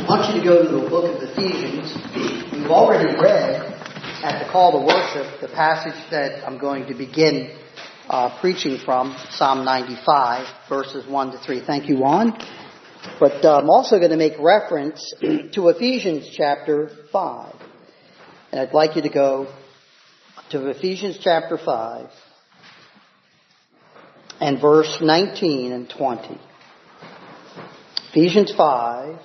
I want you to go to the book of Ephesians. We've already read at the call to worship the passage that I'm going to begin preaching from, Psalm 95, verses 1 to 3. Thank you, Juan. But I'm also going to make reference to Ephesians chapter 5. And I'd like you to go to Ephesians chapter 5 and verse 19 and 20. Ephesians 5,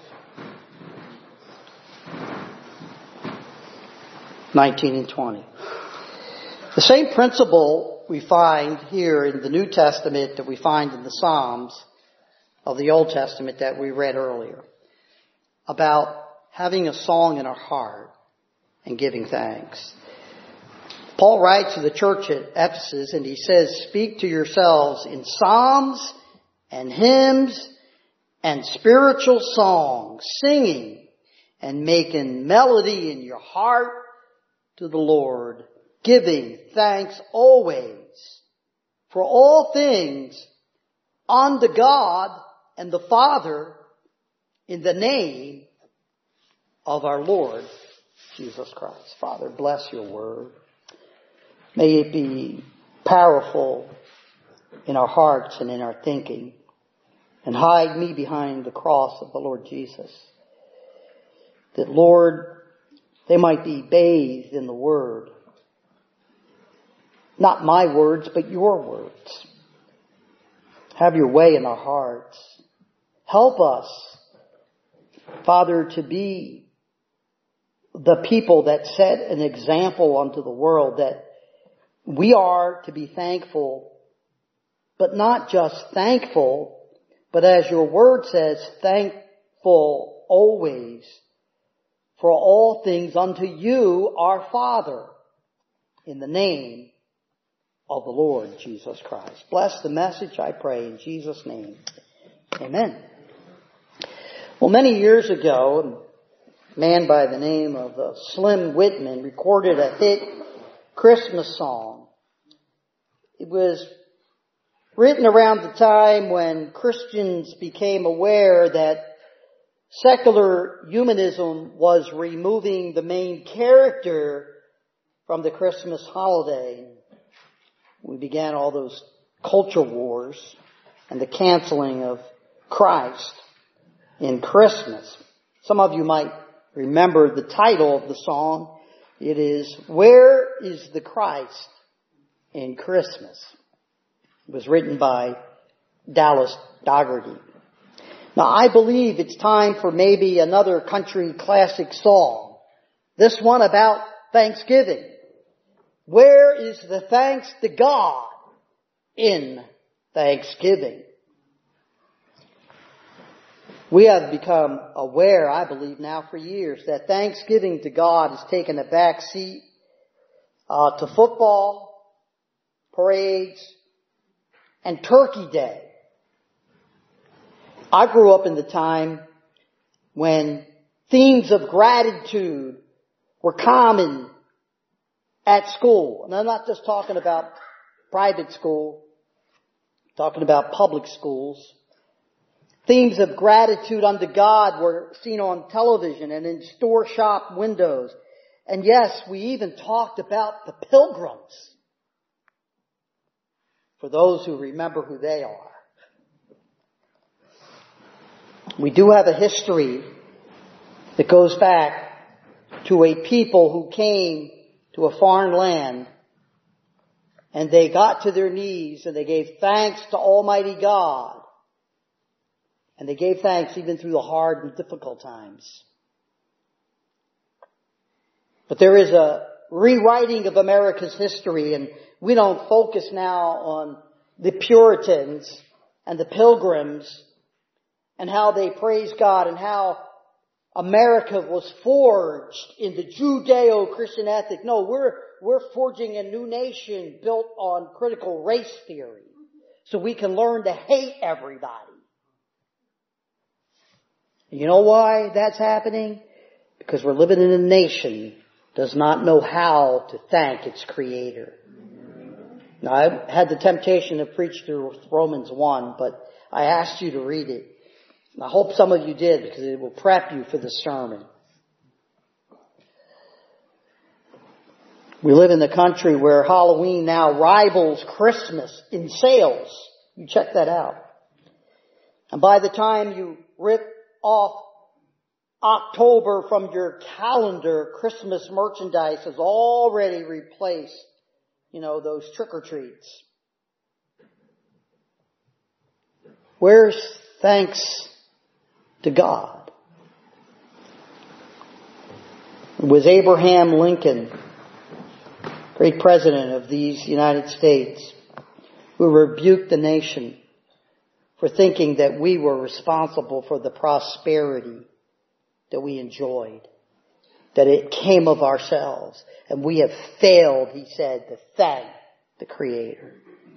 19 and 20. The same principle we find here in the New Testament that we find in the Psalms of the Old Testament that we read earlier, about having a song in our heart and giving thanks. Paul writes to the church at Ephesus and he says, "Speak to yourselves in psalms and hymns and spiritual songs, singing and making melody in your heart to the Lord, giving thanks always for all things unto God and the Father in the name of our Lord Jesus Christ." Father, bless your word. May it be powerful in our hearts and in our thinking. And hide me behind the cross of the Lord Jesus. That, Lord, they might be bathed in the word. Not my words, but your words. Have your way in our hearts. Help us, Father, to be the people that set an example unto the world, that we are to be thankful, but not just thankful, but as your word says, thankful always for all things unto you, our Father, in the name of the Lord Jesus Christ. Bless the message, I pray, in Jesus' name. Amen. Well, many years ago, a man by the name of Slim Whitman recorded a hit Christmas song. It was written around the time when Christians became aware that secular humanism was removing the main character from the Christmas holiday. We began all those culture wars and the canceling of Christ in Christmas. Some of you might remember the title of the song. It is, "Where is the Christ in Christmas?" It was written by Dallas Dougherty. Now, I believe it's time for maybe another country classic song. This one about Thanksgiving. Where is the thanks to God in Thanksgiving? We have become aware, I believe now for years, that Thanksgiving to God has taken a back seat to football, parades, and Turkey Day. I grew up in the time when themes of gratitude were common at school. And I'm not just talking about private school, I'm talking about public schools. Themes of gratitude unto God were seen on television and in store shop windows. And yes, we even talked about the Pilgrims, for those who remember who they are. We do have a history that goes back to a people who came to a foreign land and they got to their knees and they gave thanks to Almighty God. And they gave thanks even through the hard and difficult times. But there is a rewriting of America's history, and we don't focus now on the Puritans and the Pilgrims and how they praised God and how America was forged in the Judeo-Christian ethic. No, we're forging a new nation built on critical race theory so we can learn to hate everybody. You know why that's happening? Because we're living in a nation that does not know how to thank its Creator. Now, I had the temptation to preach through Romans 1, but I asked you to read it. I hope some of you did, because it will prep you for the sermon. We live in the country where Halloween now rivals Christmas in sales. You check that out. And by the time you rip off October from your calendar, Christmas merchandise has already replaced, those trick-or-treats. Where's thanks to God? It was Abraham Lincoln, great president of these United States, who rebuked the nation for thinking that we were responsible for the prosperity that we enjoyed, that it came of ourselves. And we have failed, he said, to thank the Creator.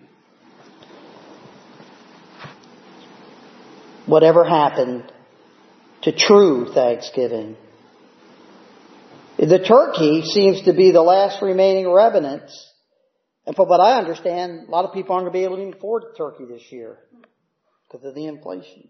Whatever happened to true thanksgiving? The turkey seems to be the last remaining remnants. And from what I understand, a lot of people aren't going to be able to even afford a turkey this year because of the inflation.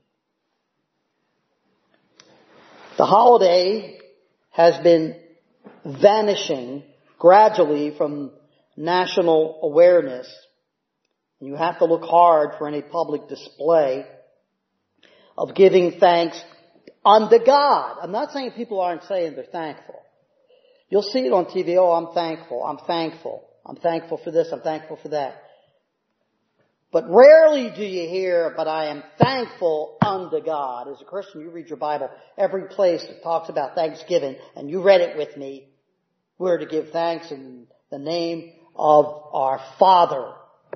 The holiday has been vanishing gradually from national awareness. You have to look hard for any public display of giving thanks unto God. I'm not saying people aren't saying they're thankful. You'll see it on TV. Oh, I'm thankful. I'm thankful. I'm thankful for this. I'm thankful for that. But rarely do you hear, but I am thankful unto God. As a Christian, you read your Bible, every place that talks about Thanksgiving, and you read it with me, we're to give thanks in the name of our Father.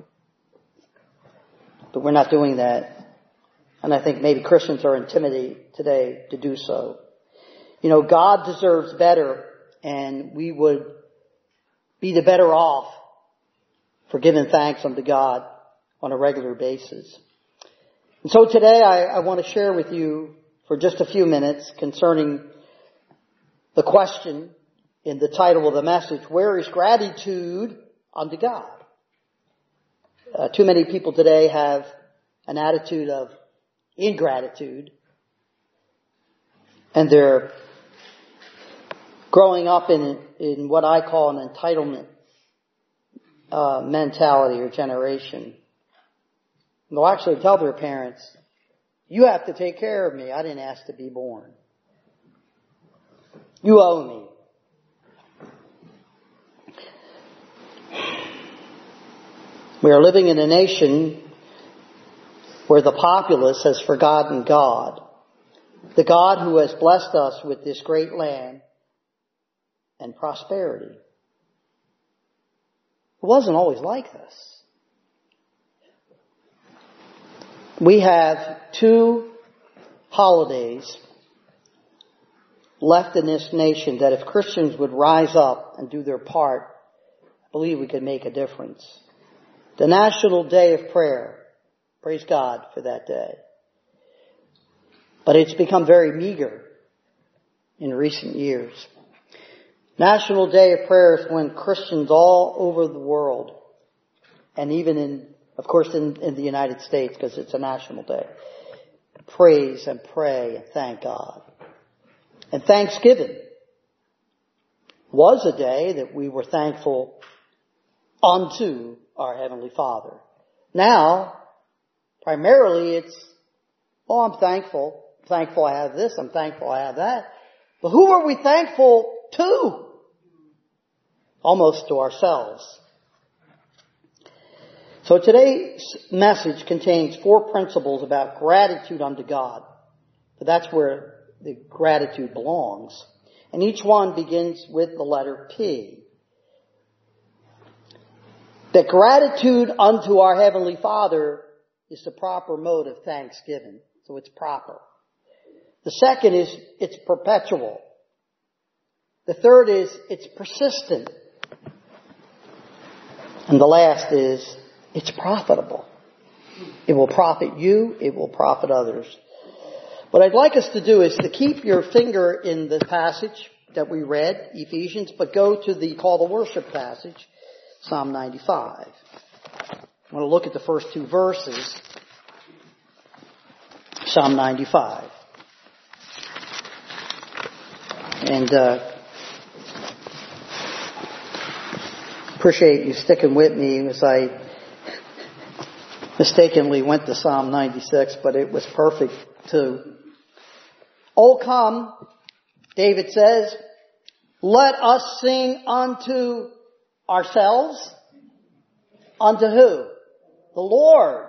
But we're not doing that. And I think maybe Christians are intimidated today to do so. God deserves better, and we would be the better off for giving thanks unto God on a regular basis. And so today I want to share with you for just a few minutes concerning the question in the title of the message, where is gratitude unto God? Too many people today have an attitude of ingratitude, and they're growing up in what I call an entitlement mentality or generation. They'll actually tell their parents, you have to take care of me. I didn't ask to be born. You owe me. We are living in a nation where the populace has forgotten God, the God who has blessed us with this great land and prosperity. It wasn't always like this. We have 2 holidays left in this nation that if Christians would rise up and do their part, I believe we could make a difference. The National Day of Prayer. Praise God for that day. But it's become very meager in recent years. National Day of Prayer is when Christians all over the world, and even in the United States, because it's a national day, praise and pray and thank God. And Thanksgiving was a day that we were thankful unto our Heavenly Father. Now, primarily it's, I'm thankful. I'm thankful I have this. I'm thankful I have that. But who are we thankful to? Almost to ourselves. So today's message contains 4 principles about gratitude unto God. But that's where the gratitude belongs. And each one begins with the letter P. That gratitude unto our Heavenly Father is the proper mode of thanksgiving. So it's proper. The second is it's perpetual. The third is it's persistent. And the last is it's profitable. It will profit you. It will profit others. What I'd like us to do is to keep your finger in the passage that we read, Ephesians, but go to the call to worship passage, Psalm 95. I want to look at the first 2 verses. Psalm 95. And appreciate you sticking with me as I mistakenly went to Psalm 96, but it was perfect too. Oh, come, David says, let us sing unto ourselves. Unto who? The Lord.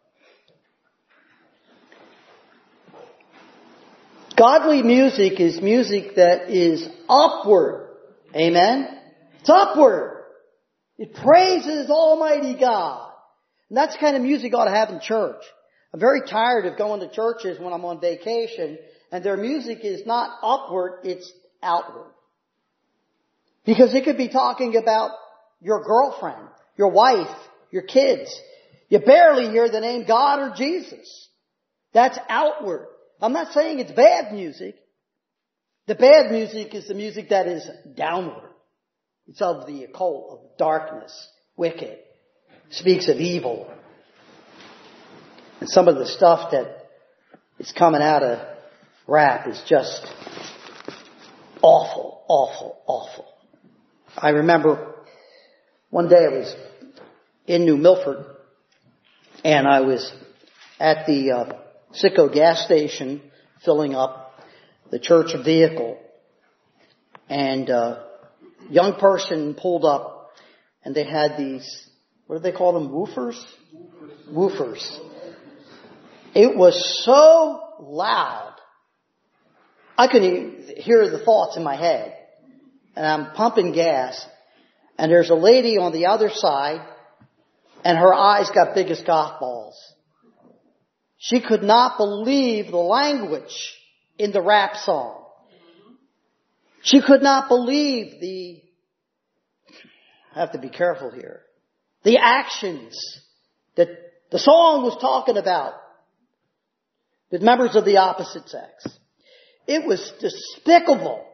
Godly music is music that is upward. Amen? It's upward. It praises Almighty God. And that's the kind of music you ought to have in church. I'm very tired of going to churches when I'm on vacation and their music is not upward, it's outward. Because it could be talking about your girlfriend, your wife, your kids. You barely hear the name God or Jesus. That's outward. I'm not saying it's bad music. The bad music is the music that is downward. It's of the occult, of darkness, wicked. Speaks of evil. And some of the stuff that is coming out of rap is just awful, awful, awful. I remember one day I was in New Milford and I was at the Citgo gas station filling up the church vehicle, and a young person pulled up and they had these, what do they call them, woofers? Woofers. It was so loud I couldn't even hear the thoughts in my head. And I'm pumping gas and there's a lady on the other side and her eyes got big as golf balls. She could not believe the language in the rap song. She could not believe I have to be careful here, the actions that the song was talking about with members of the opposite sex. It was despicable.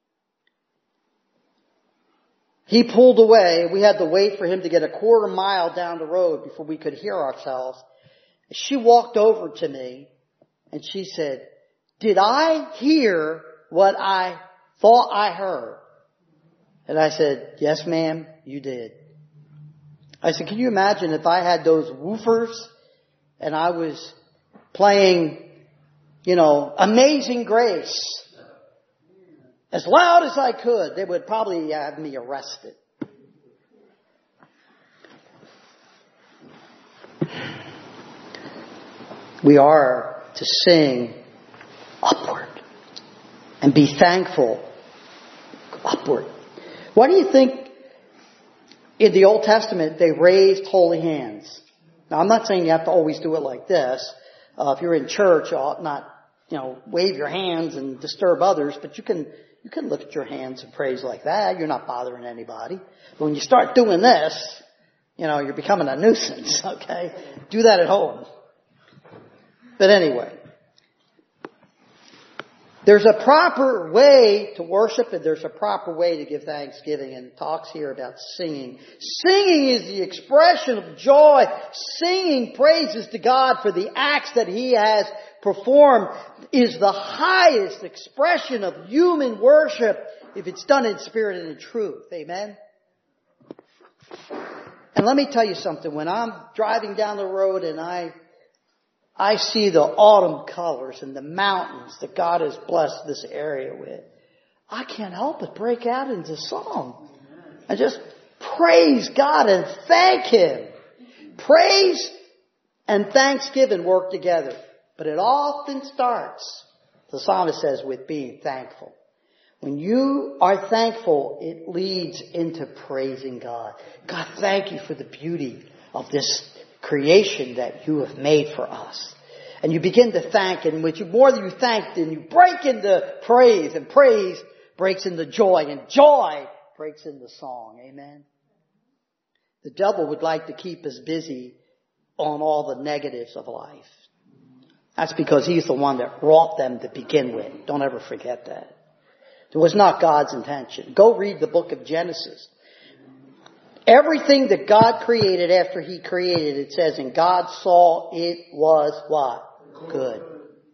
He pulled away. We had to wait for him to get a quarter mile down the road before we could hear ourselves. She walked over to me and she said, did I hear what I thought I heard? And I said, yes, ma'am, you did. I said, can you imagine if I had those woofers and I was playing, Amazing Grace as loud as I could? They would probably have me arrested. We are to sing upward and be thankful upward. Why do you think in the Old Testament they raised holy hands? Now I'm not saying you have to always do it like this. If you're in church, you ought not, wave your hands and disturb others, but you can lift your hands and praise like that. You're not bothering anybody. But when you start doing this, you're becoming a nuisance, okay? Do that at home. But anyway, there's a proper way to worship and there's a proper way to give thanksgiving, and it talks here about singing. Singing is the expression of joy. Singing praises to God for the acts that He has performed is the highest expression of human worship if it's done in spirit and in truth. Amen? And let me tell you something. When I'm driving down the road and I see the autumn colors and the mountains that God has blessed this area with, I can't help but break out into song. I just praise God and thank Him. Praise and thanksgiving work together. But it often starts, the psalmist says, with being thankful. When you are thankful, it leads into praising God. God, thank you for the beauty of this creation that you have made for us. And you begin to thank, and with you, more than you thank, then you break into praise, and praise breaks into joy, and joy breaks into song. Amen? The devil would like to keep us busy on all the negatives of life. That's because he's the one that wrought them to begin with. Don't ever forget that. It was not God's intention. Go read the book of Genesis. Everything that God created after He created, it says, and God saw it was what? Good.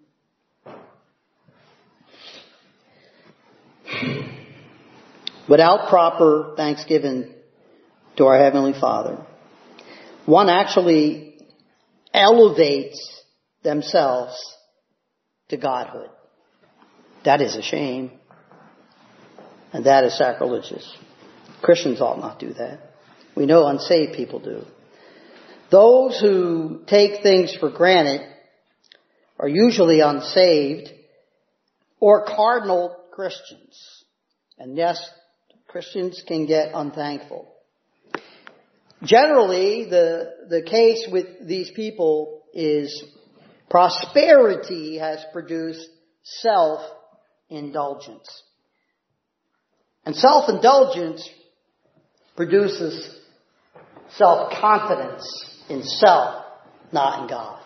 without proper thanksgiving to our Heavenly Father, one actually elevates themselves to godhood. That is a shame. And that is sacrilegious. Christians ought not do that. We know unsaved people do. Those who take things for granted are usually unsaved or cardinal Christians. And yes, Christians can get unthankful. Generally, the case with these people is prosperity has produced self-indulgence. And self-indulgence produces self-confidence in self, not in God.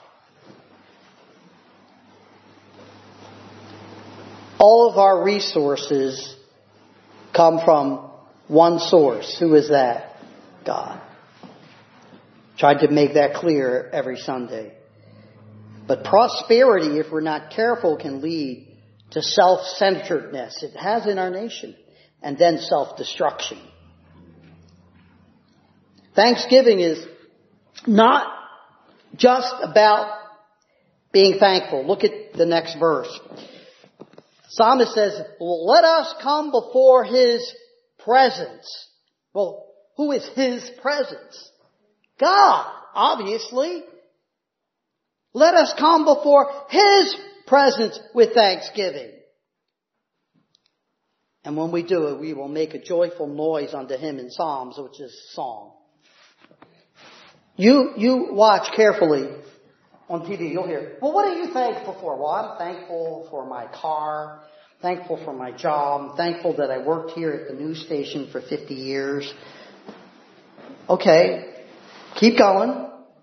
All of our resources come from one source. Who is that? God. Tried to make that clear every Sunday. But prosperity, if we're not careful, can lead to self-centeredness. It has in our nation. And then self-destruction. Thanksgiving is not just about being thankful. Look at the next verse. Psalmist says, let us come before His presence. Well, who is His presence? God, obviously. Let us come before His presence with thanksgiving. And when we do it, we will make a joyful noise unto Him in Psalms, which is song. You watch carefully on TV, you'll hear, well, what are you thankful for? Well, I'm thankful for my car, thankful for my job, I'm thankful that I worked here at the news station for 50 years. Okay, keep going.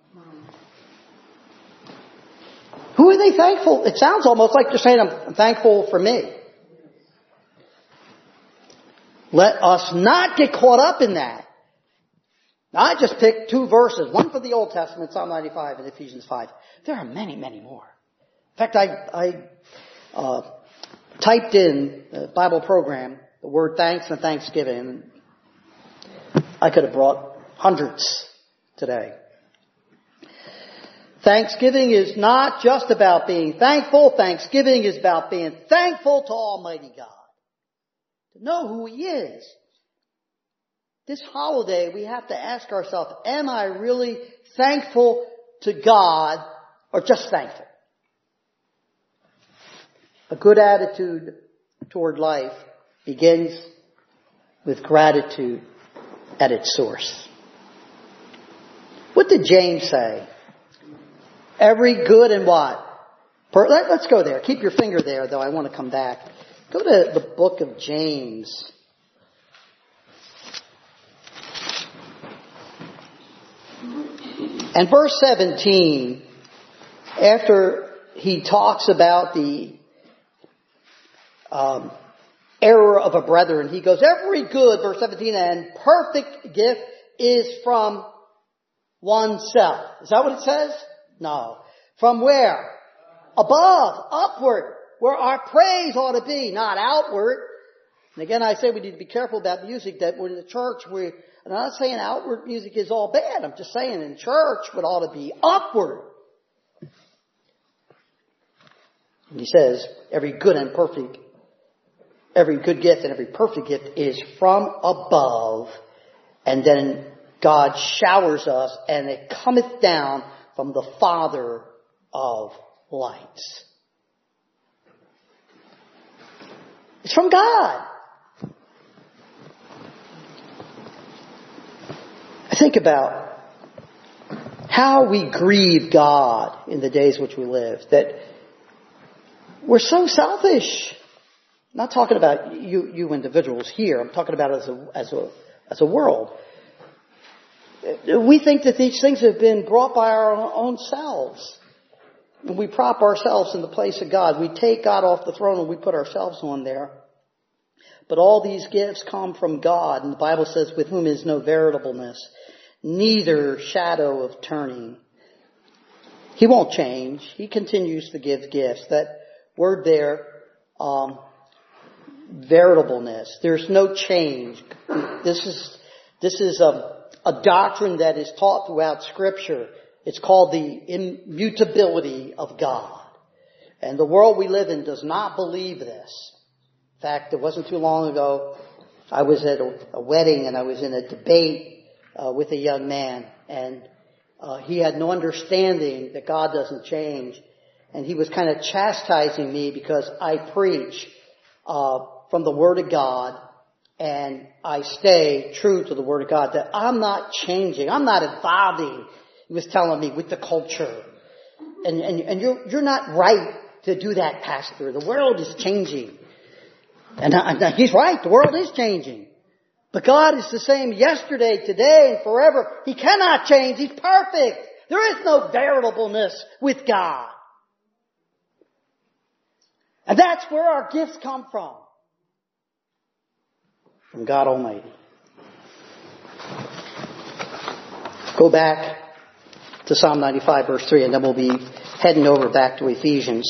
Who are they thankful? It sounds almost like they're saying, I'm thankful for me. Let us not get caught up in that. Now, I just picked two verses, one for the Old Testament, Psalm 95 and Ephesians 5. There are many, many more. In fact, I typed in the Bible program the word thanks and thanksgiving. I could have brought hundreds today. Thanksgiving is not just about being thankful. Thanksgiving is about being thankful to Almighty God. To know who He is. This holiday, we have to ask ourselves, am I really thankful to God or just thankful? A good attitude toward life begins with gratitude at its source. What did James say? Every good and what? Let's go there. Keep your finger there, though. I want to come back. Go to the book of James. And verse 17, after he talks about the error of a brethren, he goes, every good, verse 17, and perfect gift is from oneself. Is that what it says? No. From where? Above, upward, where our praise ought to be, not outward. And again, I say we need to be careful about music, that we're in the church, I'm not saying outward music is all bad. I'm just saying in church what ought to be upward. And he says, every good gift and every perfect gift is from above. And then God showers us, and it cometh down from the Father of lights. It's from God. Think about how we grieve God in the days which we live. That we're so selfish. I'm not talking about you individuals here. I'm talking about as a world. We think that these things have been brought by our own selves. When we prop ourselves in the place of God, we take God off the throne and we put ourselves on there. But all these gifts come from God, and the Bible says, with whom is no variableness, neither shadow of turning. He won't change. He continues to give gifts. That word there, veritableness. There's no change. This is a doctrine that is taught throughout Scripture. It's called the immutability of God. And the world we live in does not believe this. In fact, it wasn't too long ago, I was at a wedding and I was in a debate with a young man, and he had no understanding that God doesn't change. And he was kind of chastising me because I preach from the Word of God, and I stay true to the Word of God, that I'm not changing. I'm not evolving, he was telling me, with the culture. And you're not right to do that, Pastor. The world is changing. And he's right. The world is changing. But God is the same yesterday, today, and forever. He cannot change. He's perfect. There is no veritableness with God. And that's where our gifts come from God Almighty. Go back to Psalm 95 verse 3, and then we'll be heading over back to Ephesians.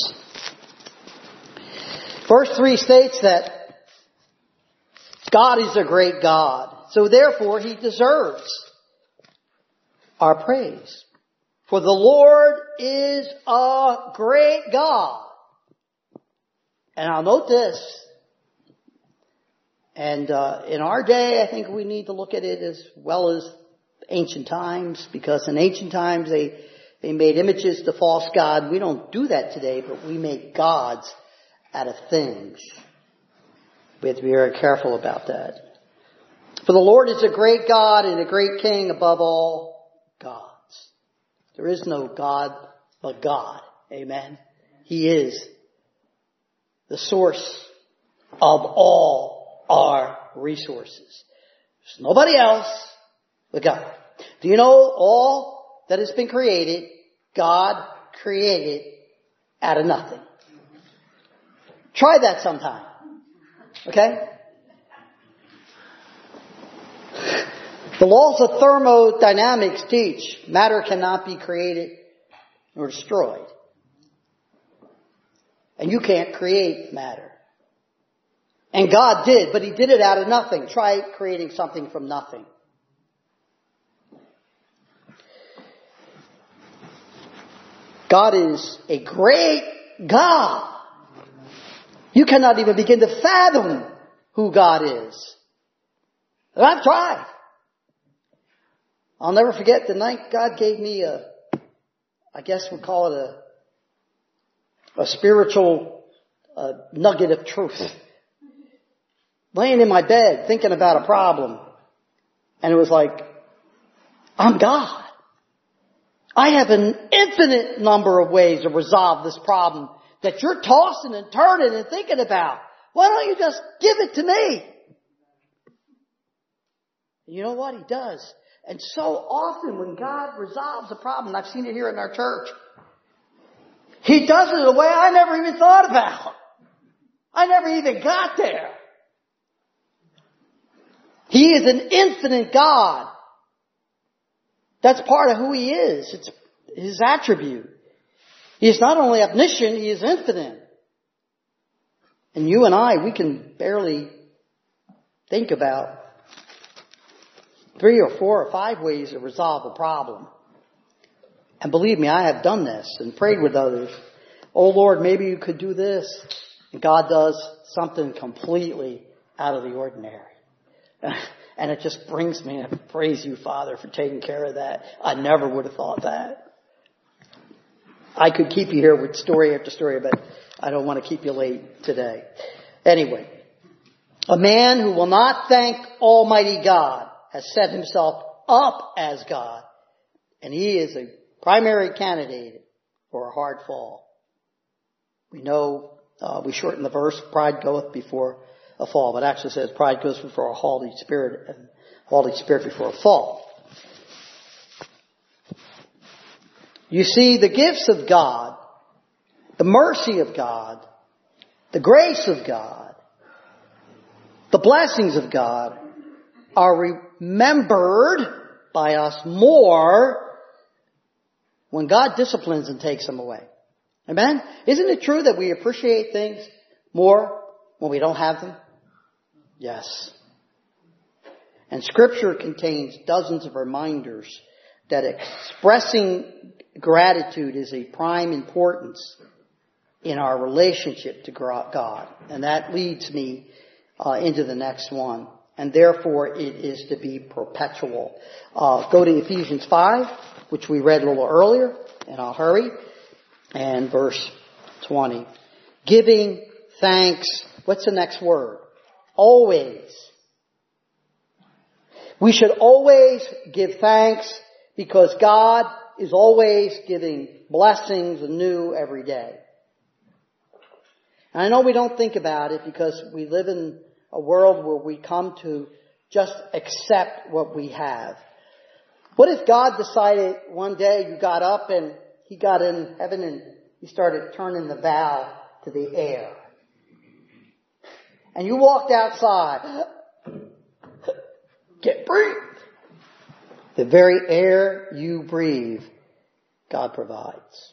Verse 3 states that God is a great God, so therefore He deserves our praise. For the Lord is a great God. And I'll note this, and in our day, I think we need to look at it as well as ancient times, because in ancient times they made images to false God. We don't do that today, but we make gods out of things. We have to be very careful about that. For the Lord is a great God and a great King above all gods. There is no God but God. Amen. He is the source of all our resources. There's nobody else but God. Do you know all that has been created, God created out of nothing? Try that sometime. Okay? The laws of thermodynamics teach matter cannot be created nor destroyed. And you can't create matter. And God did, but He did it out of nothing. Try creating something from nothing. God is a great God. You cannot even begin to fathom who God is. And I've tried. I'll never forget the night God gave me I guess we'll call it a spiritual nugget of truth. Laying in my bed thinking about a problem. And it was like, I'm God. I have an infinite number of ways to resolve this problem that you're tossing and turning and thinking about. Why don't you just give it to me? And you know what? He does. And so often when God resolves a problem, I've seen it here in our church, He does it in a way I never even thought about. I never even got there. He is an infinite God. That's part of who He is. It's His attribute. He is not only omniscient, He is infinite. And you and I, we can barely think about 3 or 4 or 5 ways to resolve a problem. And believe me, I have done this and prayed with others. Oh Lord, maybe you could do this. And God does something completely out of the ordinary. And it just brings me to praise you, Father, for taking care of that. I never would have thought that. I could keep you here with story after story, but I don't want to keep you late today. Anyway, a man who will not thank Almighty God has set himself up as God, and he is a primary candidate for a hard fall. We know, we shorten the verse, pride goeth before a fall, but actually says pride goes before a haughty spirit, and haughty spirit before a fall. You see, the gifts of God, the mercy of God, the grace of God, the blessings of God are remembered by us more when God disciplines and takes them away. Amen? Isn't it true that we appreciate things more when we don't have them? Yes. And Scripture contains dozens of reminders that expressing gratitude is a prime importance in our relationship to God. And that leads me into the next one. And therefore it is to be perpetual. Go to Ephesians 5, which we read a little earlier, and I'll hurry. And verse 20. Giving thanks. What's the next word? Always. We should always give thanks because God is always giving blessings anew every day. And I know we don't think about it because we live in a world where we come to just accept what we have. What if God decided one day you got up and He got in heaven and He started turning the valve to the air? And you walked outside. Get breathed. The very air you breathe, God provides.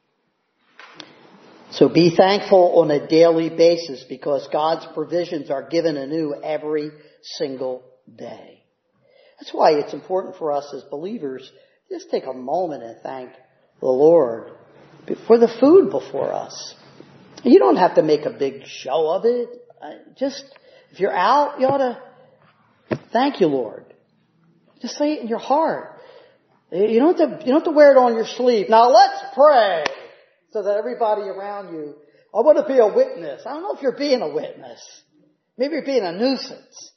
So be thankful on a daily basis because God's provisions are given anew every single day. That's why it's important for us as believers, just take a moment and thank the Lord for the food before us. You don't have to make a big show of it. Just, if you're out, you ought to thank you, Lord. Just say it in your heart. You don't have to wear it on your sleeve. Now let's pray so that everybody around you, I want to be a witness. I don't know if you're being a witness. Maybe you're being a nuisance.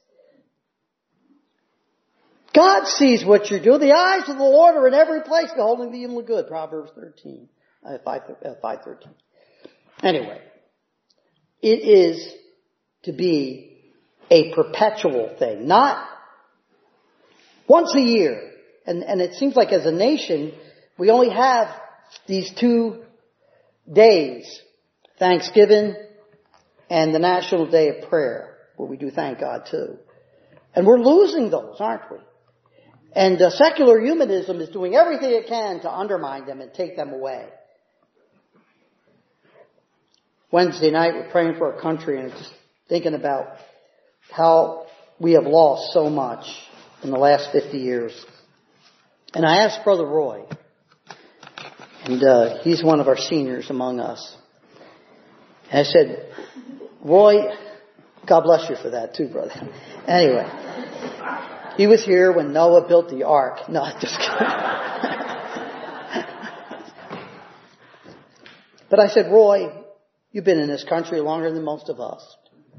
God sees what you're doing. The eyes of the Lord are in every place, beholding the evil and good. Proverbs 5:13. Anyway, it is to be a perpetual thing, not once a year. And it seems like as a nation, we only have these 2 days, Thanksgiving and the National Day of Prayer, where we do thank God too. And we're losing those, aren't we? And secular humanism is doing everything it can to undermine them and take them away. Wednesday night, we're praying for our country and just thinking about how we have lost so much in the last 50 years. And I asked Brother Roy, and he's one of our seniors among us. And I said, Roy, God bless you for that too, brother. Anyway, he was here when Noah built the ark. No, just kidding. But I said, Roy, you've been in this country longer than most of us.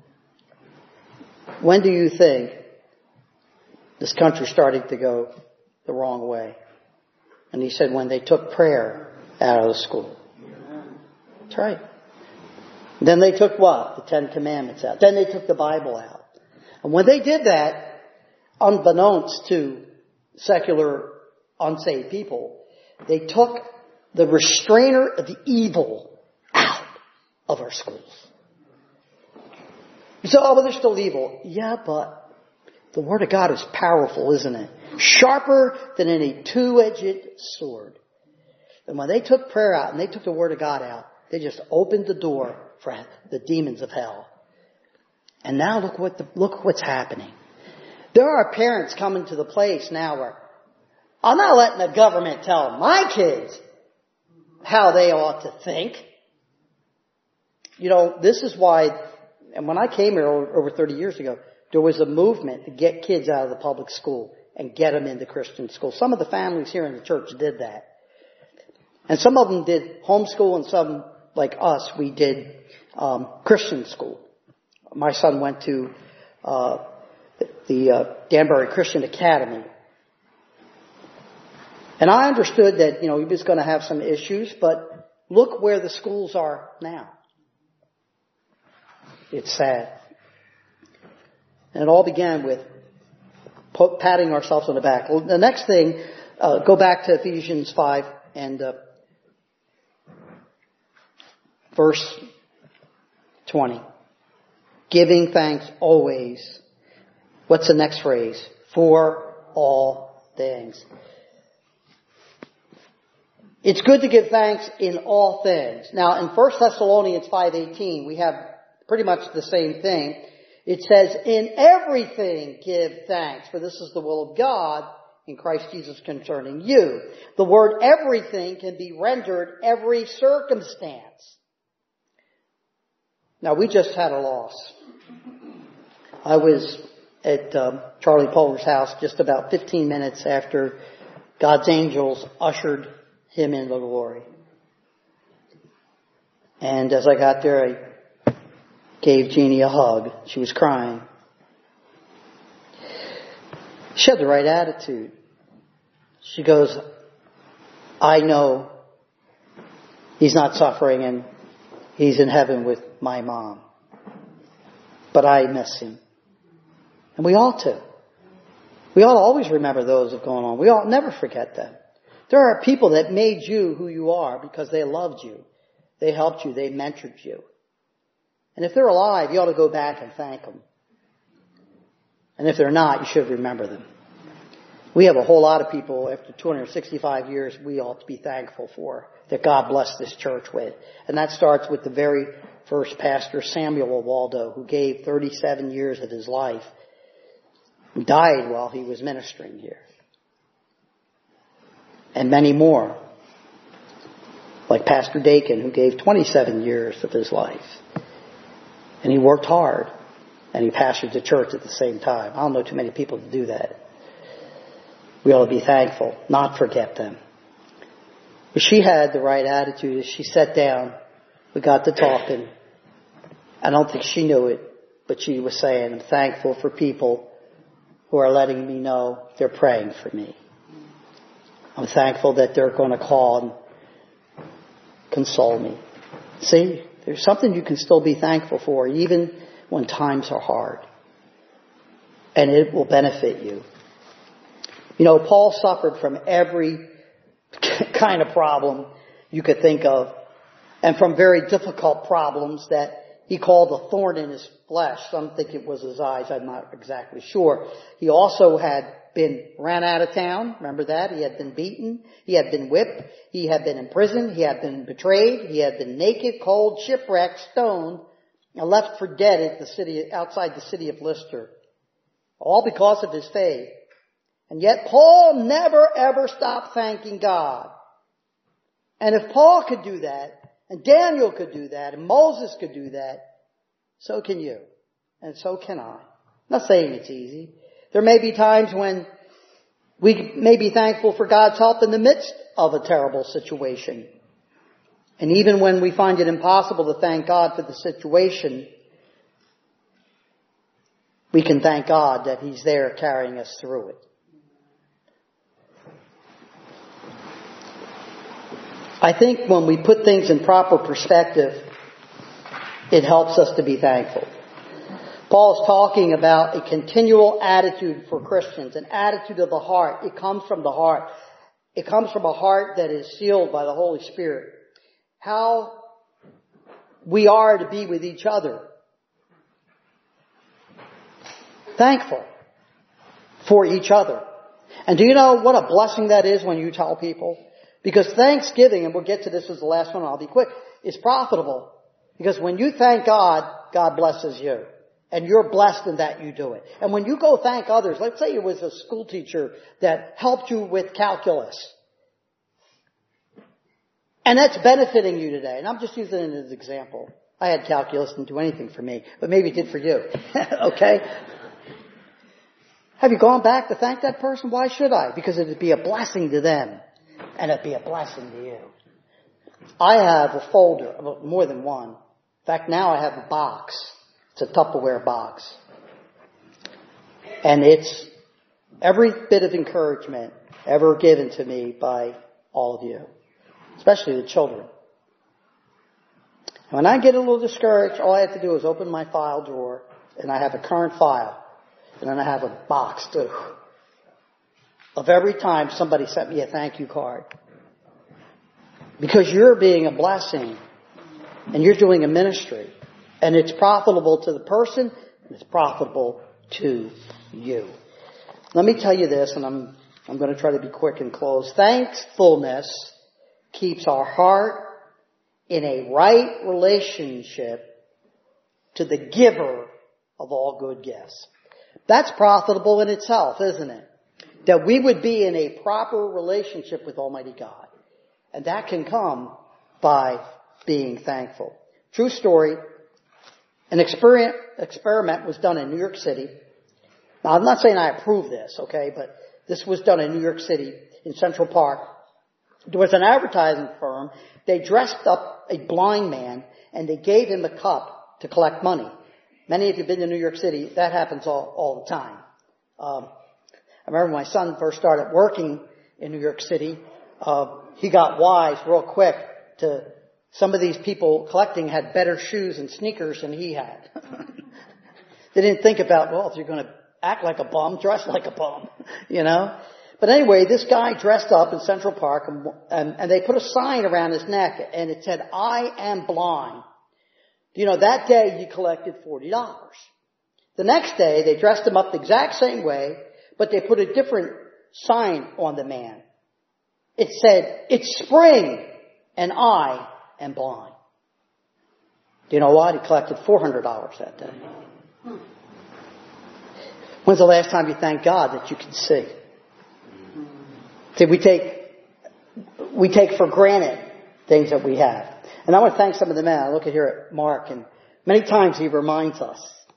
When do you think this country started to go the wrong way? And he said, when they took prayer out of the school. That's right. Then they took what? The 10 Commandments out. Then they took the Bible out. And when they did that, unbeknownst to secular, unsaved people, they took the restrainer of the evil out of our schools. You say, oh, but they're still evil. Yeah, but the Word of God is powerful, isn't it? Sharper than any two-edged sword. And when they took prayer out and they took the Word of God out, they just opened the door for the demons of hell. And now look what's happening. There are parents coming to the place now where I'm not letting the government tell my kids how they ought to think. You know, this is why, and when I came here over 30 years ago, there was a movement to get kids out of the public school and get them into Christian school. Some of the families here in the church did that. And some of them did homeschool, and some, like us, we did Christian school. My son went to the Danbury Christian Academy. And I understood that, he was going to have some issues, but look where the schools are now. It's sad. And it all began with patting ourselves on the back. Well, the next thing, go back to Ephesians 5 and verse 20. Giving thanks always. What's the next phrase? For all things. It's good to give thanks in all things. Now, in 1 Thessalonians 5:18, we have pretty much the same thing. It says, in everything give thanks, for this is the will of God in Christ Jesus concerning you. The word everything can be rendered every circumstance. Now, we just had a loss. I was at Charlie Polar's house just about 15 minutes after God's angels ushered him into glory. And as I got there, I gave Jeannie a hug. She was crying. She had the right attitude. She goes, I know he's not suffering and he's in heaven with my mom. But I miss him. And we ought to. We ought to always remember those that have gone on. We ought never forget them. There are people that made you who you are because they loved you. They helped you. They mentored you. And if they're alive, you ought to go back and thank them. And if they're not, you should remember them. We have a whole lot of people after 265 years we ought to be thankful for, that God blessed this church with. And that starts with the very first pastor, Samuel Waldo, who gave 37 years of his life. He died while he was ministering here. And many more. Like Pastor Dakin, who gave 27 years of his life. And he worked hard. And he pastored the church at the same time. I don't know too many people to do that. We ought to be thankful, not forget them. But she had the right attitude. As she sat down, we got to talking. I don't think she knew it, but she was saying, I'm thankful for people who are letting me know they're praying for me. I'm thankful that they're going to call and console me. See, there's something you can still be thankful for, even when times are hard. And it will benefit you. You know, Paul suffered from every kind of problem you could think of, and from very difficult problems that he called a thorn in his flesh. Some think it was his eyes. I'm not exactly sure. He also had been ran out of town. Remember that? He had been beaten. He had been whipped. He had been imprisoned. He had been betrayed. He had been naked, cold, shipwrecked, stoned, and left for dead at the city, outside the city of Lystra. All because of his faith. And yet Paul never ever stopped thanking God. And if Paul could do that, and Daniel could do that, and Moses could do that, so can you. And so can I. I'm not saying it's easy. There may be times when we may be thankful for God's help in the midst of a terrible situation. And even when we find it impossible to thank God for the situation, we can thank God that He's there carrying us through it. I think when we put things in proper perspective, it helps us to be thankful. Paul is talking about a continual attitude for Christians, an attitude of the heart. It comes from the heart. It comes from a heart that is sealed by the Holy Spirit. How we are to be with each other. Thankful for each other. And do you know what a blessing that is when you tell people? Because thanksgiving, and we'll get to this as the last one, I'll be quick, is profitable. Because when you thank God, God blesses you. And you're blessed in that you do it. And when you go thank others, let's say it was a school teacher that helped you with calculus. And that's benefiting you today. And I'm just using it as an example. I had calculus, didn't do anything for me, but maybe it did for you. Okay? Have you gone back to thank that person? Why should I? Because it would be a blessing to them. And it'd be a blessing to you. I have a folder, more than one. In fact, now I have a box. It's a Tupperware box. And it's every bit of encouragement ever given to me by all of you. Especially the children. And when I get a little discouraged, all I have to do is open my file drawer, and I have a current file. And then I have a box too. Of every time somebody sent me a thank you card. Because you're being a blessing. And you're doing a ministry. And it's profitable to the person. And it's profitable to you. Let me tell you this, and I'm going to try to be quick and close. Thankfulness keeps our heart in a right relationship to the giver of all good gifts. That's profitable in itself, isn't it? That we would be in a proper relationship with Almighty God. And that can come by being thankful. True story. An experiment was done in New York City. Now, I'm not saying I approve this, okay, but this was done in New York City in Central Park. There was an advertising firm. They dressed up a blind man and they gave him a cup to collect money. Many of you have been to New York City. That happens all the time. I remember when my son first started working in New York City, he got wise real quick to some of these people collecting had better shoes and sneakers than he had. They didn't think about, well, if you're going to act like a bum, dress like a bum, you know. But anyway, this guy dressed up in Central Park and they put a sign around his neck and it said, "I am blind." You know, that day he collected $40. The next day they dressed him up the exact same way, but they put a different sign on the man. It said, "It's spring and I am blind." Do you know what? He collected $400 that day. When's the last time you thanked God that you can see? See, we take for granted things that we have. And I want to thank some of the men. I look at here at Mark, and many times he reminds us,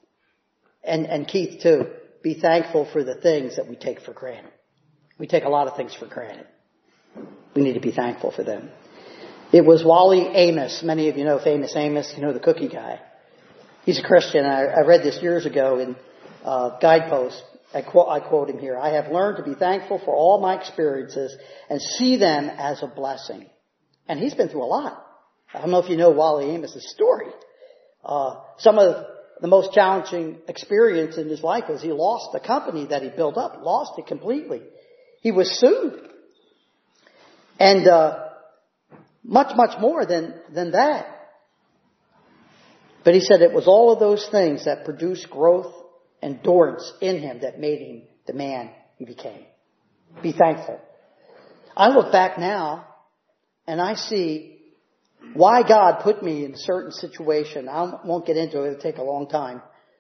and Keith too, be thankful for the things that we take for granted. We take a lot of things for granted. We need to be thankful for them. It was Wally Amos. Many of you know famous Amos, you know, the cookie guy. He's a Christian. I read this years ago in Guidepost. I quote him here. "I have learned to be thankful for all my experiences and see them as a blessing." And he's been through a lot. I don't know if you know Wally Amos' story. Some of the most challenging experience in his life was he lost the company that he built up, lost it completely. He was sued. And much more than that. But he said it was all of those things that produced growth, endurance in him that made him the man he became. Be thankful. I look back now and I see why God put me in a certain situation. I won't get into it. It'll take a long time.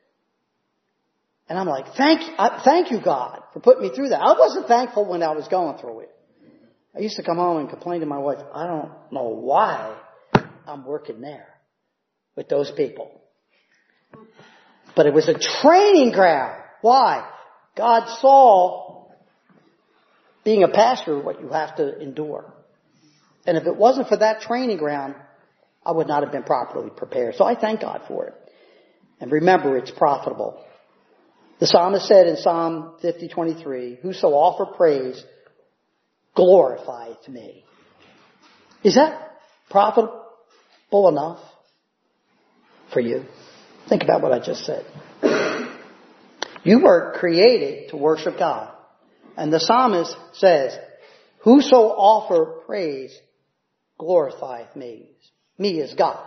And I'm like, thank you, God, for putting me through that. I wasn't thankful when I was going through it. I used to come home and complain to my wife, I don't know why I'm working there with those people. But it was a training ground. Why? God saw being a pastor what you have to endure. And if it wasn't for that training ground, I would not have been properly prepared. So I thank God for it. And remember, it's profitable. The psalmist said in Psalm 50:23, "Whoso offer praise glorifieth me." Is that profitable enough for you? Think about what I just said. You were created to worship God. And the psalmist says, "Whoso offer praise glorifieth me." Me is God.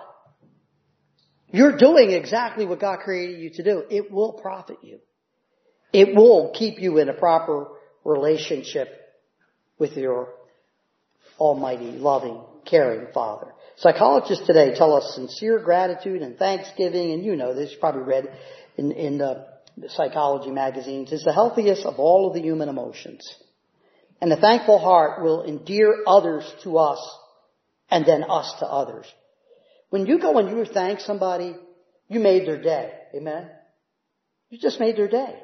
You're doing exactly what God created you to do. It will profit you. It will keep you in a proper relationship with your almighty, loving, caring Father. Psychologists today tell us sincere gratitude and thanksgiving, and you know this, you probably read in the psychology magazines, is the healthiest of all of the human emotions. And the thankful heart will endear others to us and then us to others. When you go and you thank somebody, you made their day. Amen? You just made their day.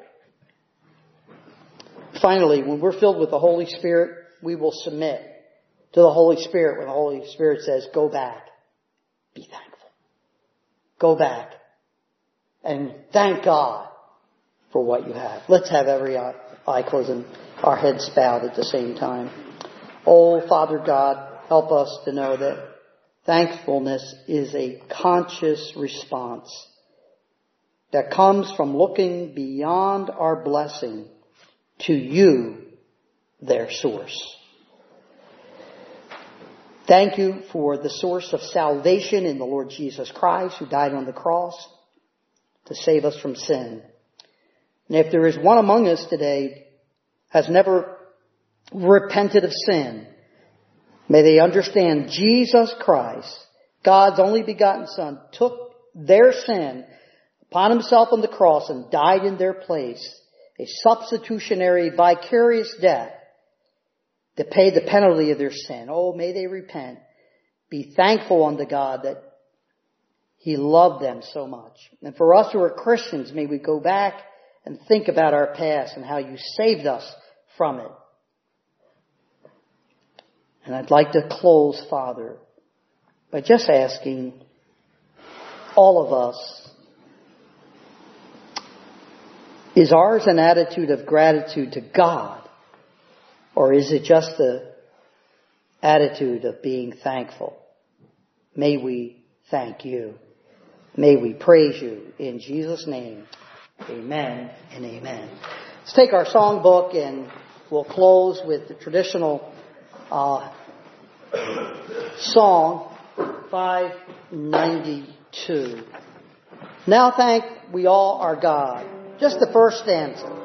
Finally, when we're filled with the Holy Spirit, we will submit to the Holy Spirit when the Holy Spirit says, "Go back. Be thankful." Go back and thank God for what you have. Let's have every eye closed and our heads bowed at the same time. Oh, Father God, help us to know that thankfulness is a conscious response that comes from looking beyond our blessing to you, their source. Thank you for the source of salvation in the Lord Jesus Christ, who died on the cross to save us from sin. And if there is one among us today has never repented of sin, may they understand Jesus Christ, God's only begotten Son, took their sin upon himself on the cross and died in their place, a substitutionary, vicarious death to pay the penalty of their sin. Oh, may they repent. Be thankful unto God that He loved them so much. And for us who are Christians, may we go back and think about our past and how You saved us from it. And I'd like to close, Father, by just asking all of us, is ours an attitude of gratitude to God? Or is it just the attitude of being thankful? May we thank You. May we praise You in Jesus' name. Amen and amen. Let's take our songbook and we'll close with the traditional song 592. Now thank we all our God. Just the first stanza.